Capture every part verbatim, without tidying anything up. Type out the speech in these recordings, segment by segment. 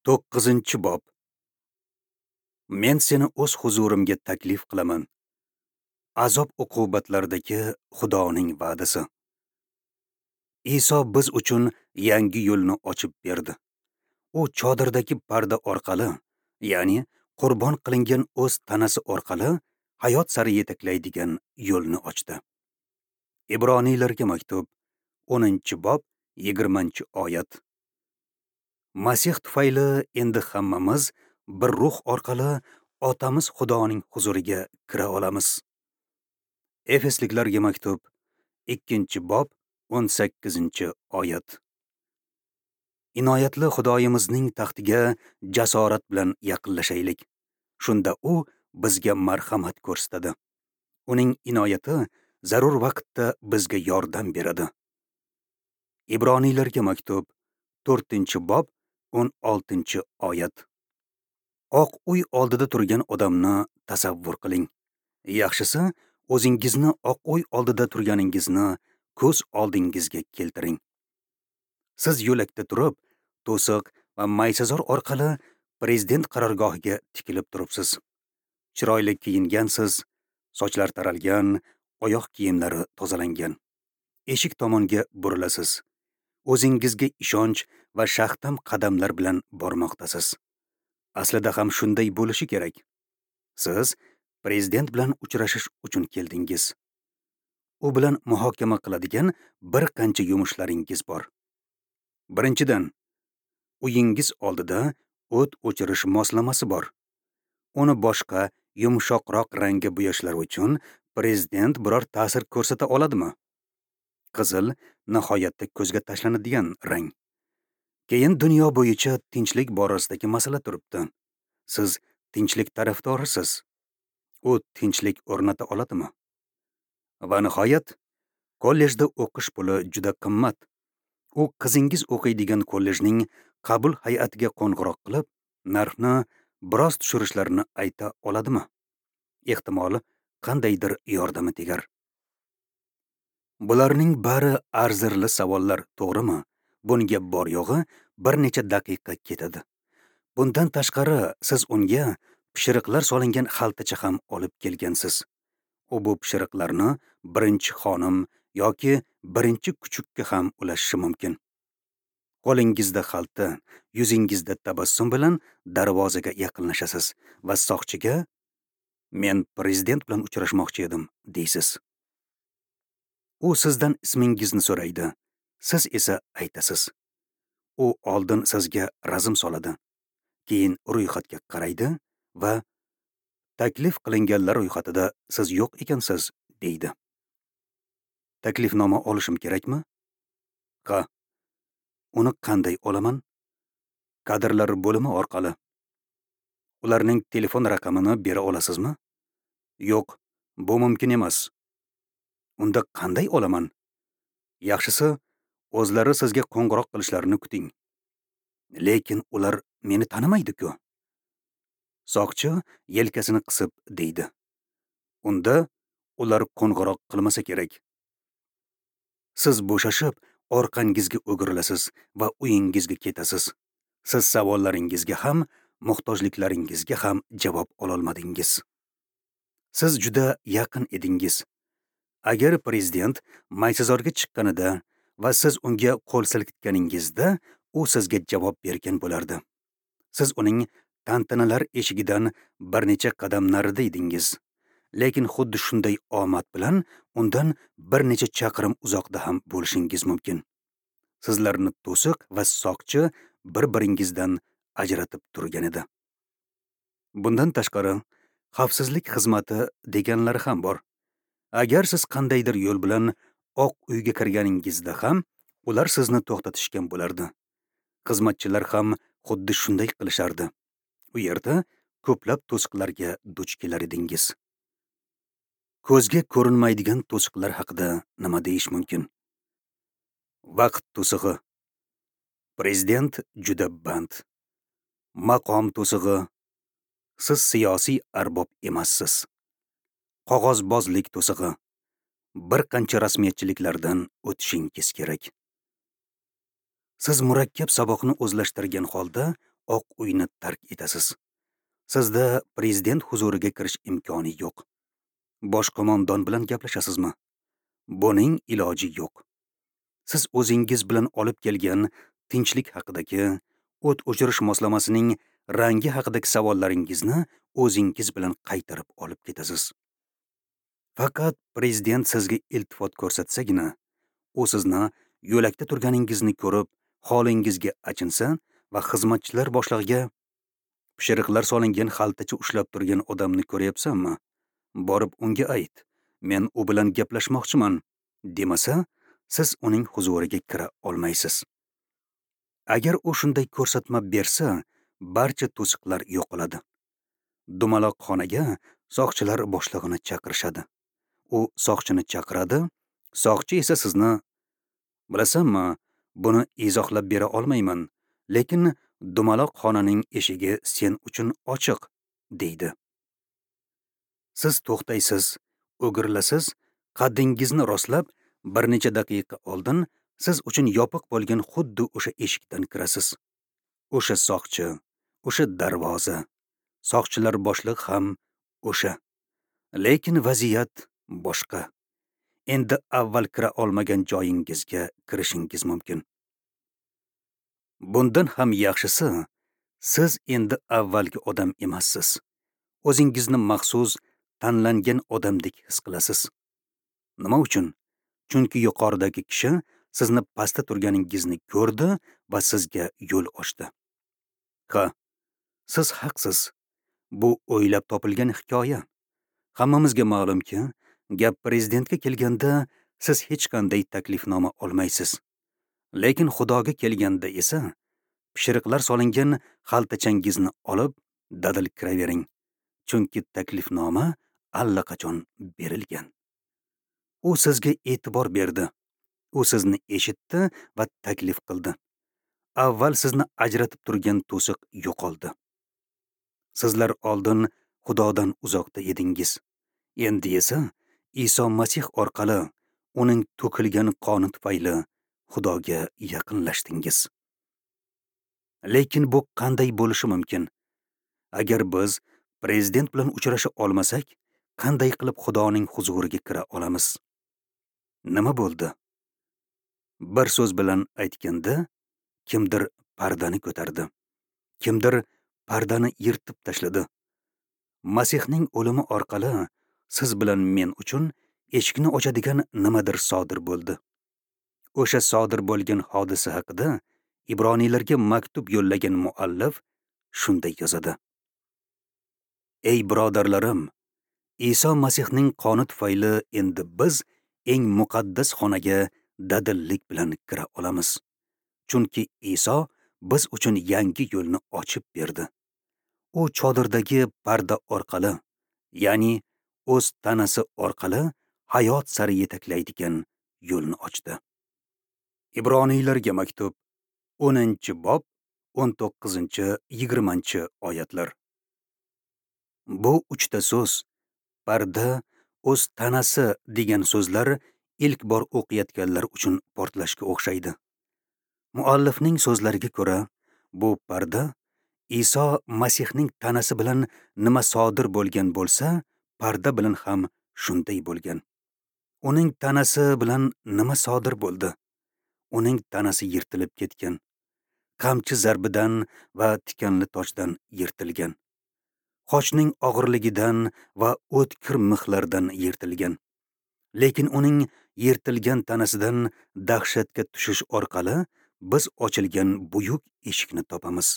to'qqizinchi bob. Men seni o'z huzurimga taklif qilaman. Azob uqubatlardagi Xudoning va'dasi. Iso biz uchun yangi yo'lni ochib berdi. U chodirdagi parda orqali, ya'ni qurbon qilingan o'z tanasi orqali hayot sari yetaklaydigan yo'lni ochdi. Ibroniylarga maktub o'ninchi bob yigirmanchi oyat. Masih tufayli endi hammamiz bir ruh orqali Otamiz Xudoning huzuriga kira olamiz. Efesliklarga maktub ikkinchi bob o'n sakkizinchi oyat. Inoyatli Xudoyimizning taxtiga jasorat bilan yaqinlashaylik. Shunda u bizga marhamat ko'rsatadi. Uning inoyati zarur vaqtda bizga yordam beradi. Ibroniylarga maktub to'rtinchi bob o'n oltinchi oyat. Oq uy oldida turgan odamni tasavvur qiling. Yaxshisi, o'zingizni oq uy oldida turganingizni ko'z oldingizga keltiring. Siz yo'lakda turib, to'siq va maysazor orqali prezident qarorgohiga tikilib turibsiz. Chiroyli kiyingansiz, sochlar taralgan, oyoq kiyimlari tozalangan. Eshik tomonga burilasiz. O'zingizga ishonch va shaxtam qadamlar bilan bormoqdasiz. Aslida ham shunday bo'lishi kerak. Siz prezident bilan uchrashish uchun keldingiz. U bilan muhokama qiladigan bir qancha yumushlaringiz bor. Birinchidan, uyingiz oldida o't o'chirish moslamasi bor. Uni boshqa, yumshoqroq rangga bo'yashlar uchun prezident biror ta'sir ko'rsata oladimi? Qizil nihoyatda ko'zga tashlanadigan rang. Keyin dunyo bo'yicha tinchlik borasidagi masala turibdi. Siz tinchlik tarafdorisiz. U tinchlik o'rnata oladimi? Va nihoyat, kollejda o'qish puli juda qimmat. U qizingiz o'qiydigan kollejning qabul hay'atiga qo'ng'iroq qilib, narxni biroz tushirishlarini ayta oladimi? Ehtimoli qandaydir yordami tegar. Bularning bari arzirli savollar, to'g'rimi? Bunga bor yo'g'i bir necha daqiqa ketadi. Bundan tashqari, siz unga pishiriqlar solingan xaltacha ham olib kelgansiz. U bu pishiriqlarni birinchi xonim yoki birinchi kuchukka ham ulashishi mumkin. Qo'lingizda xalta, yuzingizda tabassum bilan darvozaga yaqinlashasiz va soqchiga "Men prezident bilan uchrashmoqchi edim" deysiz. U sizdan ismingizni so'raydi. Siz esa aytasiz. U oldin sizga razm soladi. Keyin ro'yxatga qaraydi va taklif qilinganlar ro'yxatida siz yo'q ekansiz, deydi. Taklifnoma olishim kerakmi? Ha. Uni qanday olaman? Kadrlar bo'limi orqali. Ularning telefon raqamini bera olasizmi? Yo'q, bu mumkin emas. Unda qanday olaman? Yaxshisi, o'zlari sizga qo'ng'iroq qilishlarini kuting. Lekin ular meni tanimaydi-ku. Soqchi yelkasini qisib deydi. Unda ular qo'ng'iroq qilmasa kerak. Siz bo'shashib, orqangizga o'girilasiz va uyingizga ketasiz. Siz savollaringizga ham, muhtojliklaringizga ham javob ololmadingiz. Siz juda yaqin edingiz. Agar prezident maysazorga chiqqanida va siz unga qo'l silkitganingizda, u sizga javob bergan bo'lardi. Siz uning tantanalar eshigidan bir necha qadam narida edingiz. Lekin xuddi shunday omad bilan undan bir necha chaqirim uzoqda ham bo'lishingiz mumkin. Sizlarni to'siq va soqchi bir-biringizdan ajratib turgan edi. Bundan tashqari, xavfsizlik xizmati deganlari ham bor. Agar siz qandaydir yo'l bilan Oq uyga kirganingizda ham ular sizni to'xtatishgan bo'lardi. Xizmatchilar ham xuddi shunday qilishardi. U yerda ko'plab to'siqlarga duch kelar edingiz. Ko'zga ko'rinmaydigan to'siqlar haqida nima deyish mumkin? Vaqt to'sig'i. Prezident juda band. Maqom to'sig'i. Siz siyosiy arbob emassiz. Qog'ozbozlik to'sig'i. Bir qancha rasmiyatchiliklardan o'tishingiz kerak. Siz murakkab saboqni o'zlashtirgan holda Oq uyni tark etasiz. Sizda prezident huzuriga kirish imkoni yo'q. Bosh qo'mondon bilan gaplashasizmi? Buning iloji yo'q. Siz o'zingiz bilan olib kelgan tinchlik haqidagi, o't o'chirish moslamasining rangi haqidagi savollaringizni o'zingiz bilan qaytarib olib ketasiz. Faqat prezident sizga iltifot ko'rsatsagina, u sizni yo'lakda turganingizni ko'rib, holingizga achinsa va xizmatchilar boshlig'iga pishiriqlar solingan xaltacha ushlab turgan odamni ko'ryapsanmi? Borib unga ayt, men u bilan gaplashmoqchiman, demasa, siz uning huzuriga kira olmaysiz. Agar u shunday ko'rsatma bersa, barcha to'siqlar yo'qoladi. Dumaloq xonaga soqchilar boshlig'ini chaqirishadi. U soqchini chaqiradi, soqchi esa sizni, bilasanmi, buni izohlab bera olmayman, lekin dumaloq xonaning eshigi sen uchun ochiq, deydi. Siz to'xtaysiz, o'girlasiz, qaddingizni rostlab, bir necha daqiqa oldin siz uchun yopiq bo'lgan xuddi o'sha eshikdan kirasiz. O'sha soqchi, o'sha darvoza, soqchilar boshliq ham o'sha. Lekin vaziyat boshqa. Endi avval kira olmagan joyingizga kirishingiz mumkin. Bundan ham yaxshisi, siz endi avvalgi odam emassiz. O'zingizni maxsus tanlangan odamdek his qilasiz. Nima uchun? Chunki yuqoridagi kishi sizni pastda turganingizni ko'rdi va sizga yo'l ochdi. Ha, siz haqsiz. Bu o'ylab topilgan hikoya. Hammamizga ma'lumki, gap prezidentga kelganda siz hech qanday taklifnoma olmaysiz. Lekin Xudoga kelganda esa pishiriqlar solingan xaltachangizni olib dadil kiravering. Chunki taklifnoma allaqachon berilgan. U sizga e'tibor berdi. U sizni eshitdi va taklif qildi. Avval sizni ajratib turgan to'siq yo'qoldi. Sizlar oldin Xudodan uzoqda edingiz. Endi esa Iso Masih orqali uning to'kilgan qoni tufayli Xudoga yaqinlashdingiz. Lekin bu qanday bo'lishi mumkin? Agar biz prezident bilan uchrasha olmasak, qanday qilib Xudoning huzuriga kira olamiz? Nima bo'ldi? Bir so'z bilan aytganda, kimdir pardani ko'tardi. Kimdir pardani yirtib tashladi. Masihning o'limi orqali siz bilan men uchun eshikni ochadigan nimadir sodir bo'ldi. O'sha sodir bo'lgan hodisa haqida Ibroniylarga maktub yo'llagan muallif shunday yozadi. Ey birodarlarim, Iso Masihning qoni tufayli endi biz eng muqaddas xonaga dadillik bilan kira olamiz. Chunki Iso biz uchun yangi yo'lni ochib berdi. U chodirdagi parda orqali, ya'ni o'z tanasi orqali hayot sari yetaklaydigan yo'lni ochdi. Ibroniylarga maktub o'ninchi bob o'n to'qqizinchi yigirmanchi oyatlar. Bu uchta so'z, parda, o'z tanasi degan so'zlar ilk bor o'qiyotganlar uchun portlashga o'xshaydi. Muallifning so'zlariga ko'ra, bu parda Iso Masihning tanasi bilan nima sodir bo'lgan bo'lsa, parda bilan ham shunday bo'lgan. Uning tanasi bilan nima sodir bo'ldi? Uning tanasi yirtilib ketgan. Qamchi zarbidan va tikanli tochdan yirtilgan. Qochning og'irligidan va o'tkir mixlardan yirtilgan. Lekin uning yirtilgan tanasidan dahshatga tushish orqali biz ochilgan buyuk eshikni topamiz.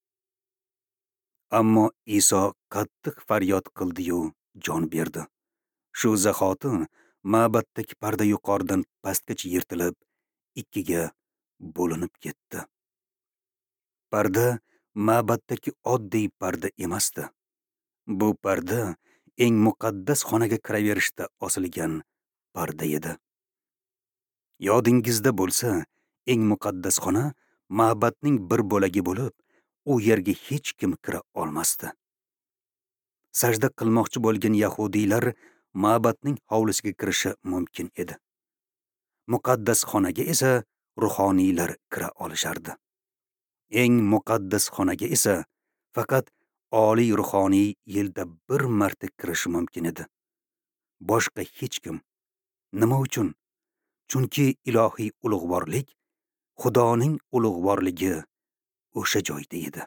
Ammo Iso qattiq faryod qildi-yu, jon berdi. Shu zahoti ma'baddagi parda yuqoridan pastgacha yirtilib, ikkiga bo'linib ketdi. Parda ma'baddagi oddiy parda emasdi. Bu parda eng muqaddas xonaga kiraverishda osilgan parda edi. Yodingizda bo'lsa, eng muqaddas xona ma'badning bir bo'lagi bo'lib, u yerga hech kim kira olmasdi. Sajda qilmoqchi bo'lgan yahudiylar ma'badning hovlisiga kirishi mumkin edi. Muqaddas xonaga esa ruhoniylar kira olishardi. Eng muqaddas xonaga esa faqat oliy ruhoniy yilda bir marta kirishi mumkin edi. Boshqa hech kim. Nima uchun? Chunki ilohiy ulug'vorlik, Xudoning ulug'vorligi o'sha joyda edi.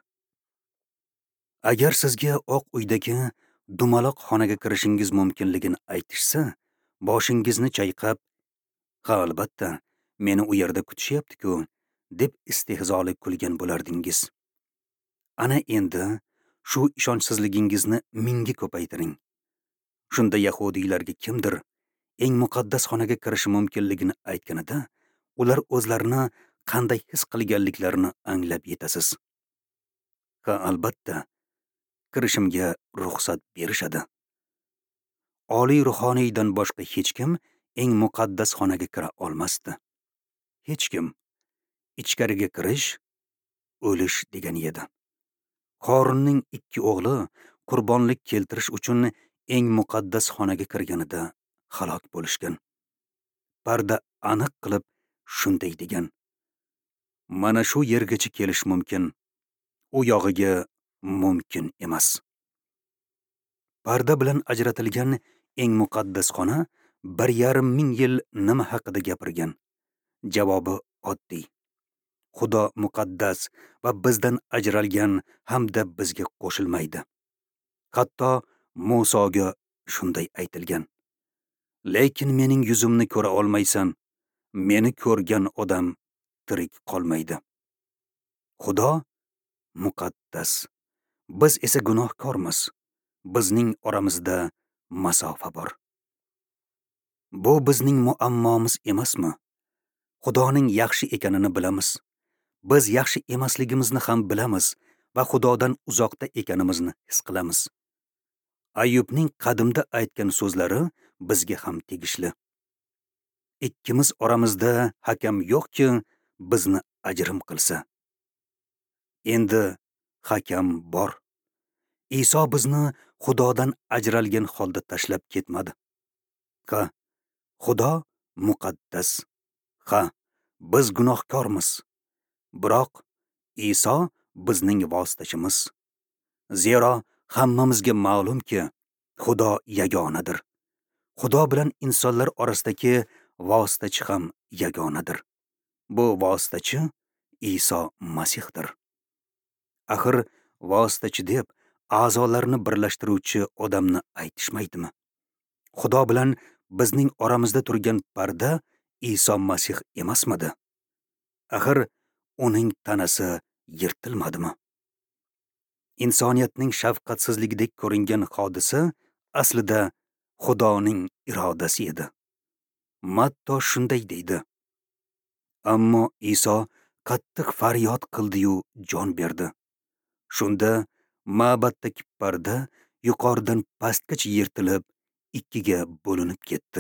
Agar sizga Oq uydagi dumaloq xonaga kirishingiz mumkinligini aytishsa, boshingizni chayqab, "Ha, albatta, meni u yerda kutishyapti-ku", deb istehzoli kulgan bo'lardingiz. Ana endi shu ishonchsizligingizni mingga ko'paytiring. Shunda yahudiylarga kimdir eng muqaddas xonaga kirishi mumkinligini aytganida, ular o'zlarini qanday his qilganliklarini anglab yetasiz. Ha, albatta, kirishimga ruxsat berishadi. Oliy ruhoniydan boshqa hech kim eng muqaddas xonaga kira olmasdi. Hech kim. Ichkariga kirish o'lish degani edi. Qorunning ikki o'g'li qurbonlik keltirish uchun eng muqaddas xonaga kirganida halok bo'lishgan. Parda aniq qilib shunday degan: "Mana shu yergacha kelish mumkin, u yog'iga mumkin emas." Parda bilan ajratilgan eng muqaddas xona bir yarim ming yil nima haqida gapirgan? Javobi oddiy. Xudo muqaddas va bizdan ajralgan hamda bizga qo'shilmaydi. Hatto Musoga shunday aytilgan: "Lekin mening yuzimni ko'ra olmaysan, meni ko'rgan odam tirik qolmaydi." Xudo muqaddas, biz esa gunohkormiz. Bizning oramizda masofa bor. Bu bizning muammomiz emasmi? Xudoning yaxshi ekanini bilamiz. Biz yaxshi emasligimizni ham bilamiz va Xudodan uzoqda ekanimizni his qilamiz. Ayyubning qadimda aytgan so'zlari bizga ham tegishli. Ikkimiz oramizda hakam yo'qki, bizni ajrim qilsa. Endi hakam bor. Iso bizni Xudodan ajralgan holda tashlab ketmadi. Ha, Xudo muqaddas. Ha, biz gunohkormiz. Biroq Iso bizning vositachimiz. Zero hammamizga ma'lumki, Xudo yagonadir. Xudo bilan insonlar orasidagi vositachi ham yagonadir. Bu vositachi Iso Masihdir. Axir vositachi deb a'zolarni birlashtiruvchi odamni aytishmaydimi? Xudo bilan bizning oramizda turgan parda Iso Masih emasmidi? Axir uning tanasi yirtilmadimi? Insoniyatning shafqatsizligidek ko'ringan hodisa aslida Xudoning irodasi edi. Matto shunday deydi: "Ammo Iso qattiq faryod qildi-yu jon berdi. Shunda ma'baddagi parda yuqoridan pastgacha yirtilib, ikkiga bo'linib ketdi."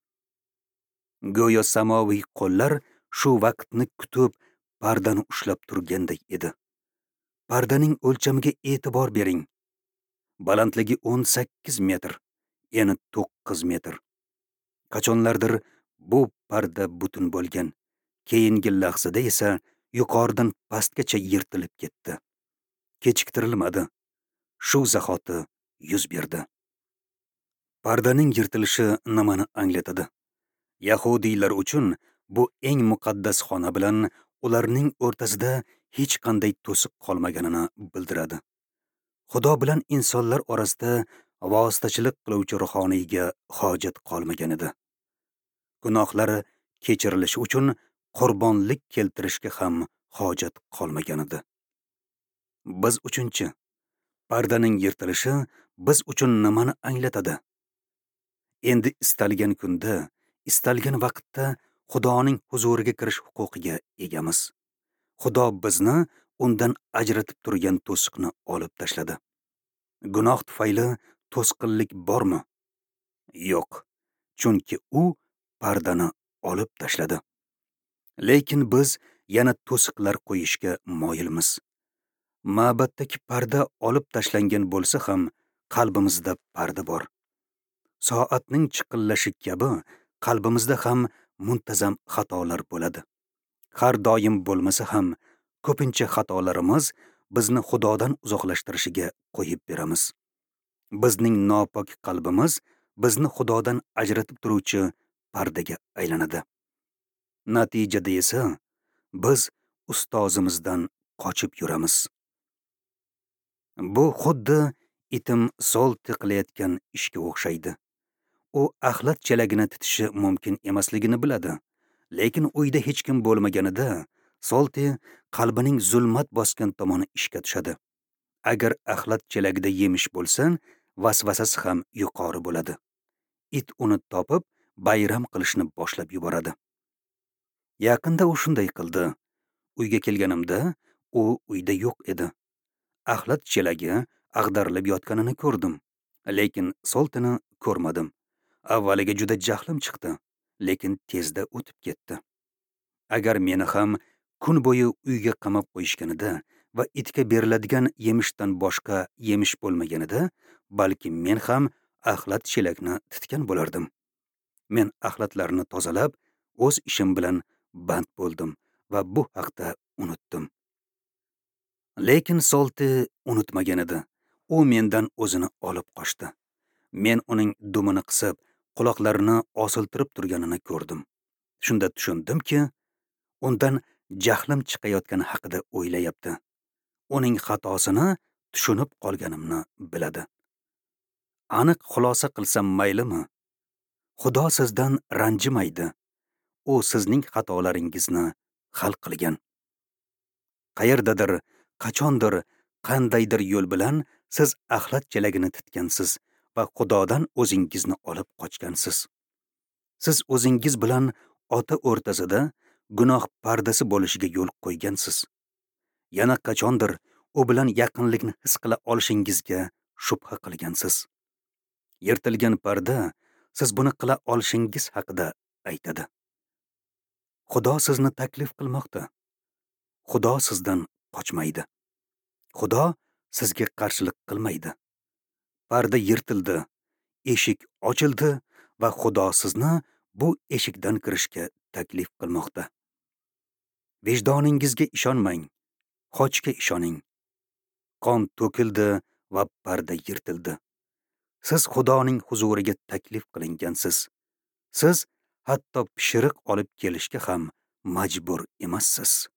Go'yo samoviy qo'llar shu vaqtni kutib pardani ushlab turganday edi. Pardaning o'lchamiga e'tibor bering. Balandligi o'n sakkiz metr, eni to'qqiz metr. Qachonlardir bu parda butun bo'lgan. Keyingi lahzada esa yuqoridan pastgacha yirtilib ketdi. Kechiktirilmadi. Shu zahoti yuz berdi. Pardaning yirtilishi nimani anglatadi? Yahudiylar uchun bu eng muqaddas xona bilan ularning o'rtasida hech qanday to'siq qolmaganini bildiradi. Xudo bilan insonlar orasida vositachilik qiluvchi ruhoniyga hojat qolmagan edi. Gunohlari kechirilishi uchun qurbonlik keltirishga ham hojat qolmagan edi. Biz uchunchi, pardaning yirtilishi biz uchun nimani anglatadi? Endi istalgan kunda, istalgan vaqtda Xudoning huzuriga kirish huquqiga egamiz. Xudo bizni undan ajratib turgan to'siqni olib tashladi. Gunoh tufayli to'sqinlik bormi? Yo'q, chunki u pardani olib tashladi. Lekin biz yana to'siqlar qo'yishga moyilmiz. Ma'baddagi parda olib tashlangan bo'lsa ham, qalbimizda parda bor. Soatning chiqillashi kabi qalbimizda ham muntazam xatolar bo'ladi. Har doim bo'lmasa ham Ko'pincha xatolarimiz bizni Xudodan uzoqlashtirishiga qo'yib beramiz. Bizning nopok qalbimiz bizni Xudodan ajratib turuvchi pardaga aylanadi. Natijada esa biz ustozimizdan qochib yuramiz. Bu xuddi itim sol tiqilayotgan ishga o'xshaydi. U axlat chelagini titishi mumkin emasligini biladi, lekin uyda hech kim bo'lmaganida Solti qalbining zulmat bosgan tomoni ishga tushadi. Agar axlat chelagida yemish bo'lsa, vasvasasi ham yuqori bo'ladi. It uni topib bayram qilishni boshlab yuboradi. Yaqinda u shunday qildi. Uyga kelganimda u uyda yo'q edi. Axlat chelagi ag'darilib yotganini ko'rdim, lekin Soltini ko'rmadim. Avvaliga juda jahlim chiqdi, lekin tezda o'tib ketdi. Agar meni ham kun bo'yi uyga qamab qo'yishganida va itga beriladigan yemishdan boshqa yemish bo'lmaganida, balki men ham axlat chelakni titgan bo'lardim. Men axlatlarni tozalab, o'z ishim bilan band bo'ldim va bu haqda unutdim. Lekin Solti unutmagan edi. U mendan o'zini olib qochdi. Men uning dumini qisib, quloqlarini osiltirib turganini ko'rdim. Shunda tushundimki, undan jahlim chiqayotgani haqida o'ylayapti. Uning xatosini tushunib qolganimni biladi. Aniq xulosa qilsam maylimi? Xudo sizdan ranjimaydi. U sizning xatolaringizni hal qilgan. Qayerdadir, qachondir, qandaydir yo'l bilan siz axlat chelagini titgansiz va Xudodan o'zingizni olib qochgansiz. Siz o'zingiz bilan ota o'rtasida gunoh pardasi bo'lishiga yo'l qo'ygansiz. Yana qachondir u bilan yaqinlikni his qila olishingizga shubha qilgansiz. Yirtilgan parda siz buni qila olishingiz haqida aytadi. Xudo sizni taklif qilmoqda. Xudo sizdan qochmaydi. Xudo sizga qarshilik qilmaydi. Parda yirtildi, eshik ochildi va Xudo sizni bu eshikdan kirishga taklif qilmoqda. Vijdoningizga ishonmang, Xochga ishoning. Qon to'kildi va parda yirtildi. Siz Xudoning huzuriga taklif qilingansiz. Siz hatto pishiriq olib kelishga ham majbur emassiz.